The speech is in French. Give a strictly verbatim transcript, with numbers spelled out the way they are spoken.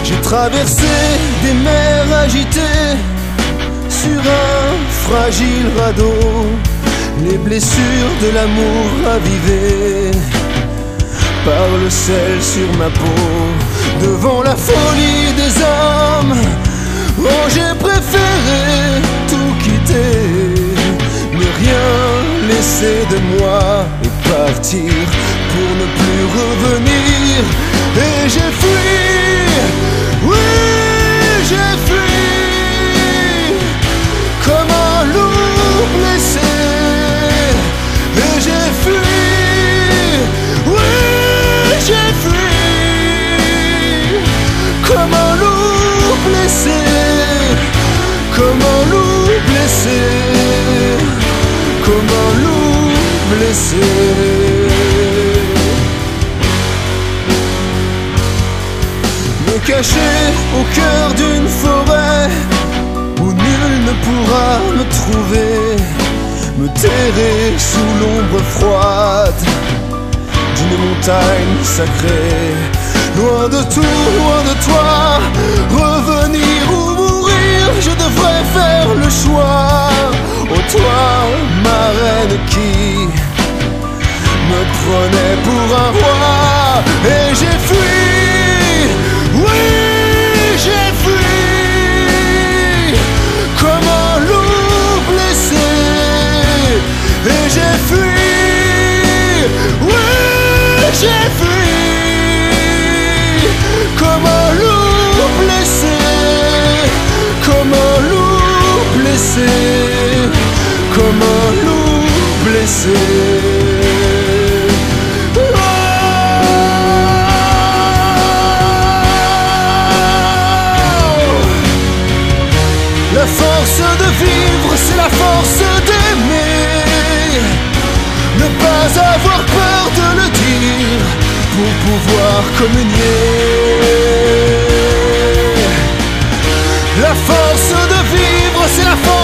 J'ai traversé des mers agitées sur un fragile radeau, les blessures de l'amour ravivées par le sel sur ma peau. Devant la folie des hommes, oh, j'ai préféré tout quitter, ne rien laisser de moi et partir pour ne plus revenir. Et j'ai fui, oui, j'ai fui comme un loup blessé. Et j'ai fui, oui, j'ai fui comme un loup blessé, comme un loup blessé, comme un loup blessé. Me cacher au cœur d'une forêt où nul ne pourra me trouver, me terrer sous l'ombre froide d'une montagne sacrée. Loin de tout, loin de toi, revenir ou mourir, je devrais faire le choix. Oh toi, ma reine qui me prenait pour un roi. Et j'ai fui, oui, j'ai fui comme un loup blessé. Et j'ai fui, oui, j'ai fui comme un loup blessé, comme un loup blessé, comme un loup blessé. Oh, la force de vivre, c'est la force d'aimer. Ne pas avoir peur de le dire pour pouvoir communier. La force de vivre, c'est la force